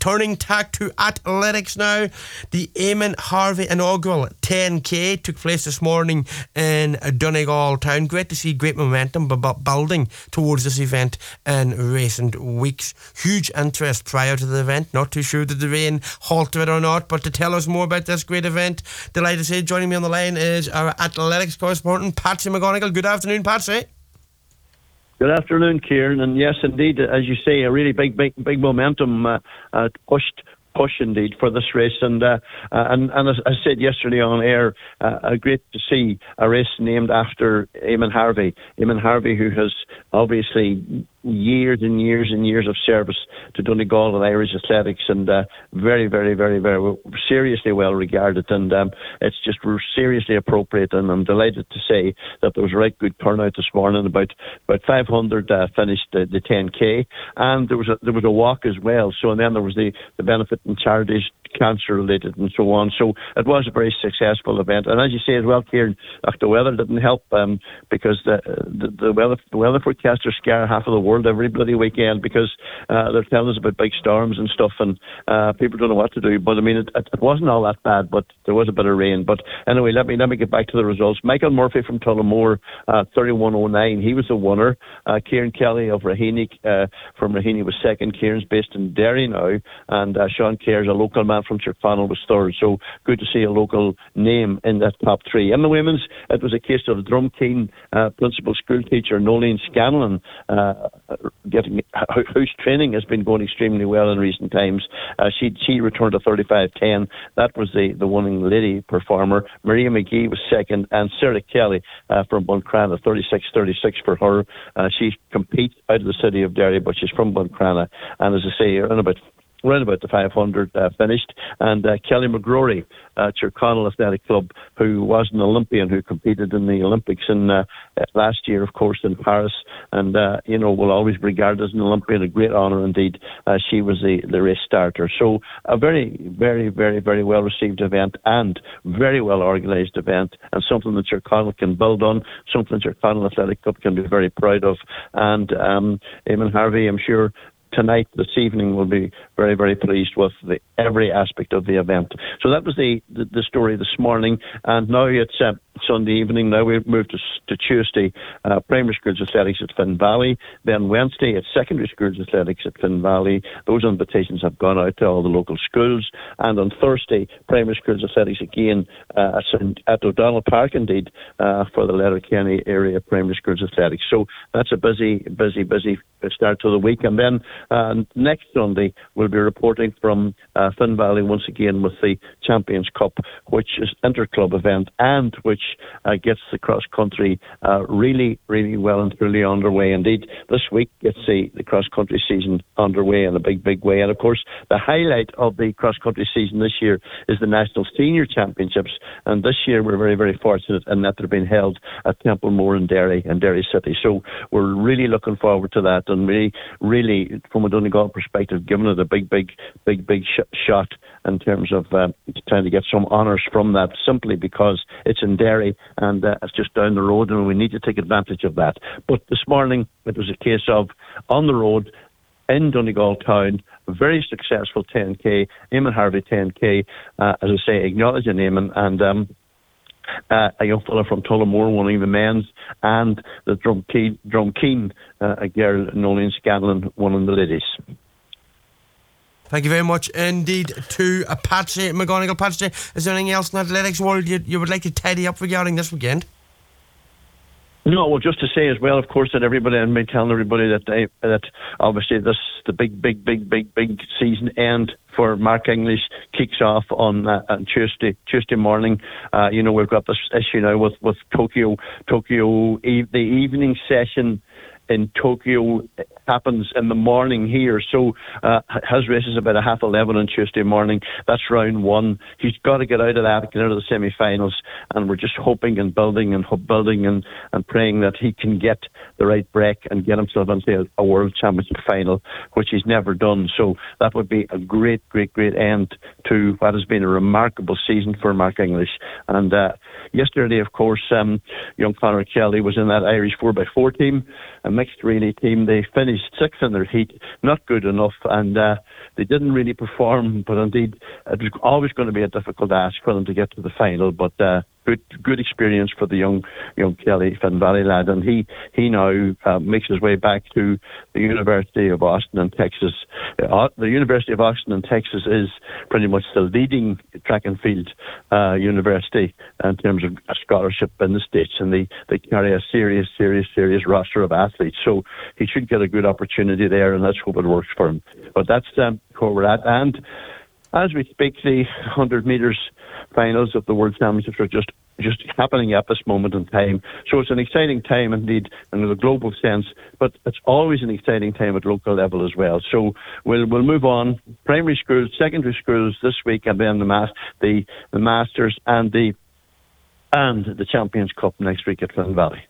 Turning tack to athletics now. The Eamon Harvey inaugural 10K took place this morning in Donegal town. Great to see great momentum building towards this event in recent weeks. Huge interest prior to the event. Not too sure did the rain halter it or not, but to tell us more about this great event, delighted to say joining me on the line is our athletics correspondent Patsy McGonigal. Good afternoon, Patsy. Good afternoon, Kieran. And yes, indeed, as you say, a really big momentum push indeed for this race. And as I said yesterday on air, great to see a race named after Eamon Harvey. Eamon Harvey, who has obviously years and years of service to Donegal and Irish athletics, and very seriously well regarded, and it's just seriously appropriate, and I'm delighted to say that there was a right good turnout this morning. About 500 finished the 10K, and there was a walk as well. So, and then there was the benefit and charities, cancer related and so on. So it was a very successful event. And as you say as well, Kieran, the weather didn't help, because the weather forecasters scare half of the world every bloody weekend, because they're telling us about big storms and stuff, and people don't know what to do. But I mean, it wasn't all that bad, but there was a bit of rain. But anyway, let me get back to the results. Michael Murphy from Tullamore, 31.09. He was the winner. Kieran Kelly of Raheny from Raheny was second. Kieran's based in Derry now, and Sean Kerr's a local man from Tyrconnell was third. So good to see a local name in that top three. In the women's, it was a case of Drumkeen principal school teacher Nolene Scanlon, whose training has been going extremely well in recent times. She returned to 35.10. That was the winning lady performer. Maria McGee was second, and Sarah Kelly from Buncrana, 36.36 for her. She competes out of the city of Derry, but she's from Buncrana, and as I say, around about the 500 finished. And Kelly McGrory, Tyrconnell Athletic Club, who was an Olympian, who competed in the Olympics in last year, of course, in Paris, and will always be regarded as an Olympian, a great honour indeed. She was the race starter. So a very well received event, and very well organised event, and something that Tyrconnell can build on, something that Tyrconnell Athletic Club can be very proud of. And Eamon Harvey, I'm sure, this evening will be very pleased with every aspect of the event. So that was the story this morning, and now it's Sunday evening. Now we've moved to Tuesday, primary schools athletics at Finn Valley. Then Wednesday it's secondary schools athletics at Finn Valley. Those invitations have gone out to all the local schools. And on Thursday, primary schools athletics again at O'Donnell Park indeed, for the Letterkenny area primary schools athletics. So that's a busy start to the week. And then next Sunday we'll be reporting from Finn Valley once again with the Champions Cup, which is inter-club event, and which gets the cross-country really well and truly underway. Indeed, this week gets the cross-country season underway in a big way. And of course, the highlight of the cross-country season this year is the National Senior Championships. And this year we're very fortunate in that they're being held at Templemore in Derry City. So we're really looking forward to that, and really from a Donegal perspective, giving it a big shot in terms of trying to get some honours from that, simply because it's in Derry and it's just down the road, and we need to take advantage of that. But this morning it was a case of on the road in Donegal town, a very successful 10K, Eamon Harvey 10K, as I say, acknowledging Eamon, and a young fella from Tullamore winning the men's, and the Drumkeen, a girl, Nolene Scanlon, winning the ladies. Thank you very much indeed to Patsy McGonigal. Patsy, is there anything else in the athletics world you would like to tidy up regarding this weekend? No, well, just to say as well, of course, that everybody, and me telling everybody that obviously the big season end for Mark English kicks off on Tuesday morning. We've got this issue now with Tokyo. The evening session in Tokyo happens in the morning here, so his race is about 11:30 on Tuesday morning. That's round one. He's got to get out of that, get out of the semi-finals, and we're just hoping and building and praying that he can get the right break and get himself into a World Championship final, which he's never done. So that would be a great end to what has been a remarkable season for Mark English. And yesterday, of course, young Conor Kelly was in that Irish 4x4 team, and mixed relay team. They finished sixth in their heat, not good enough, and they didn't really perform. But indeed, it was always going to be a difficult ask for them to get to the final. But good experience for the young Kelly Finn Valley lad, and he now makes his way back to the University of Austin in Texas. The University of Austin in Texas is pretty much the leading track and field university in terms of a scholarship in the States, and they carry a serious roster of athletes. So he should get a good opportunity there, and let's hope it works for him. But that's where we're at. And as we speak, the 100 metres finals of the World Championships are just happening at this moment in time. So it's an exciting time indeed in the global sense, but it's always an exciting time at local level as well. So we'll move on. Primary schools, secondary schools this week, and then the Masters and the Champions Cup next week at Finn Valley.